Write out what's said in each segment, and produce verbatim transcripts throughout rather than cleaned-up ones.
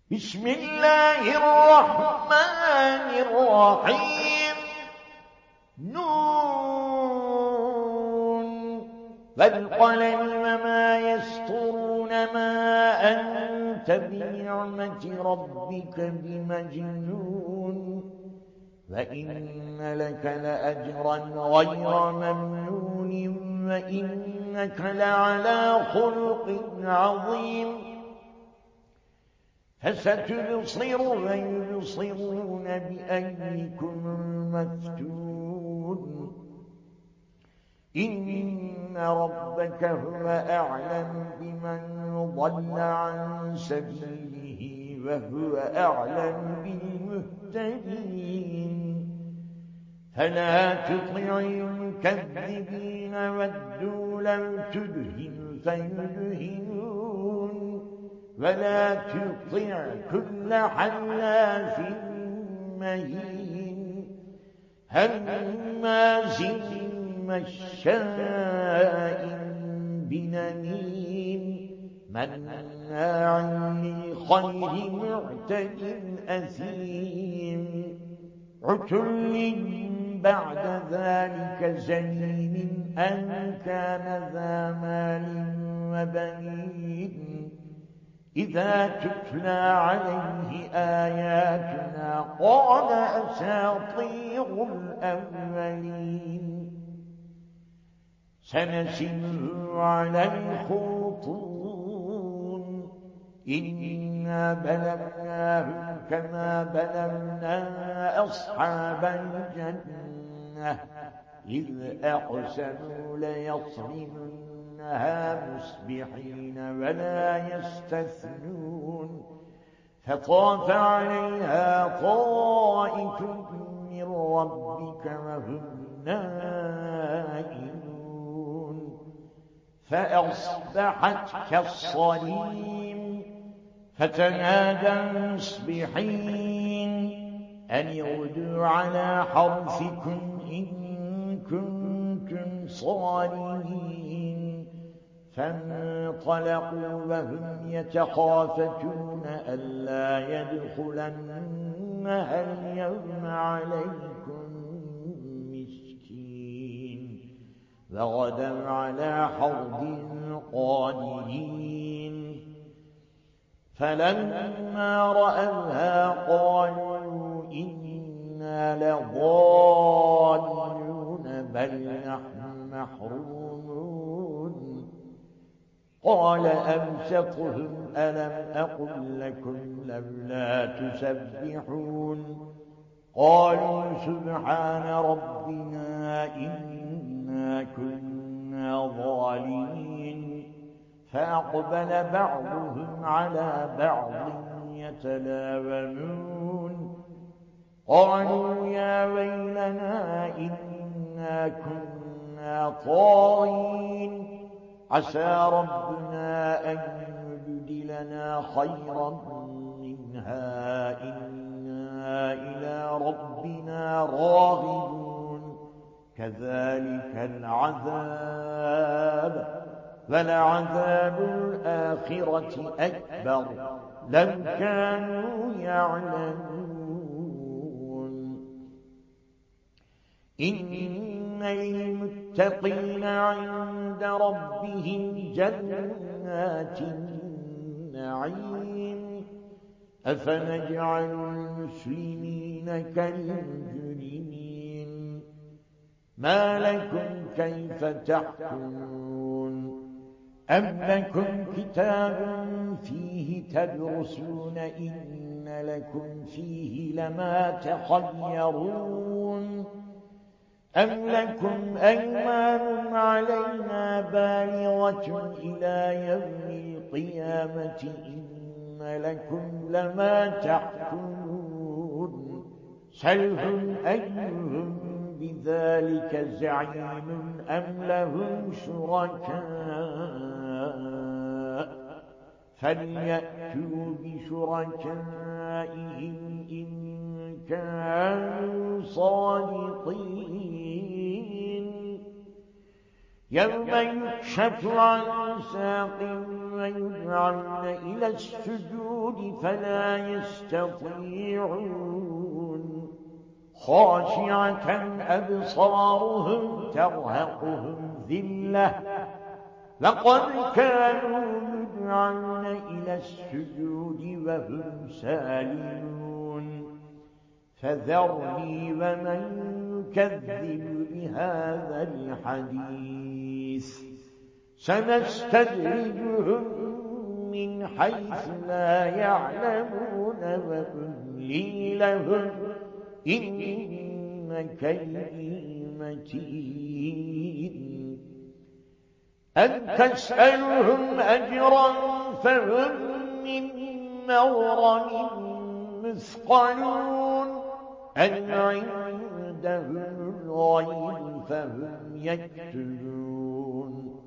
بسم الله الرحمن الرحيم نون والقلم وما يسطرون ما أنت بنعمة ربك بمجنون وإن لك لأجرا غير ممنون وإنك لعلى خلق عظيم فستبصر ويبصرون بأيكم المفتون إن ربك هو أعلم بمن ضل عن سبيله وهو أعلم بالمهتدين فلا تطع المكذبين ودوا لو تدهن فيدهنون ولا تطع كل حلاف مهين هماز مشاء بنميم مناع للخير معتد أثيم عتل بعد ذلك زنيم أن كان ذا مال وبنين إذا تتلى عليه آياتنا قال أساطير الأولين سنسمه على الخرطوم إنا بلغناهم كما بلغنا أصحاب الجنة إذ أقسموا ليصرمنها مصبحين ولا يستثنون فطاف عليها طائف من ربك وهم نائمون فأصبحت كالصريم فتنادى مصبحين أن يغدوا على حرثكم إن كنتم صارمين فانطلقوا وهم يتخافتون ألا يدخلنها اليوم عليكم مسكين وغدوا على حرد قادرين فلما رأوها قالوا إنا لضالون بل نحن محرومون قال أمسكهم ألم أقل لكم لولا تسبحون قالوا سبحان ربنا إنا كنا ظالمين فأقبل بعضهم على بعض يتلاومون قالوا يا ويلنا إنا كنا طاغين عسى ربنا أن يبدلنا خيرا منها إنا إلى ربنا راغبون كذلك العذاب ولعذاب الآخرة أكبر لو كانوا يعلمون إن للمتقين عند ربهم جنات النعيم أفنجعل المسلمين كالمجرمين ما لكم كيف تحكمون أم لكم كتاب فيه تدرسون إن لكم فيه لما تخيرون أم لكم أيمان علينا بالغة إلى يوم القيامة إن لكم لما تحكمون سلهم أيهم بذلك زعيم أم لهم شركاء فليأتوا بشركائهم إن كانوا صادقين يوم يكشف عن ساق ويدعون إلى السجود فلا يستطيعون خاشعة أبصارهم ترهقهم ذلة لقد كانوا يدعون إلى السجود وهم سالمون فذرني ومن يكذب بهذا الحديث سنستدرجهم من حيث لا يعلمون وأملي لهم إن كيدي متين أن تسألهم أجرا فهم من مغرم مثقلون أن عندهم الغيب فهم يكتبون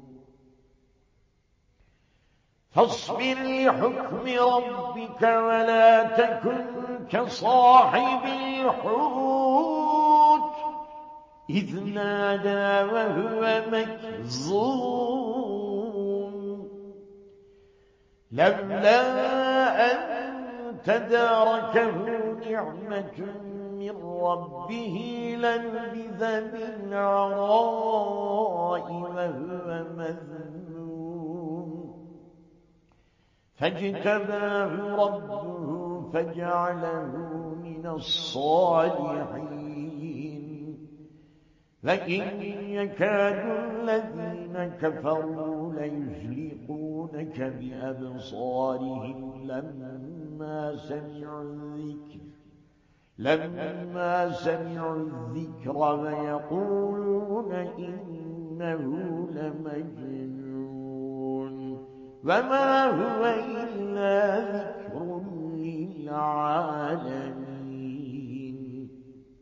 فاصبر لحكم ربك ولا تكن كصاحب الحوت إذ نادى وهو مكظوم لولا أن تداركه نعمة من ربه لنبذ بالعراء وهو مذموم فاجتباه ربه فجعله من الصالحين لئن يكاد الذين كفروا ليزلقونك بأبصارهم لما سمعوا الذكر لما سمعوا الذكر ويقولون إنه لمجنون وما هو إلا ذكر للعالمين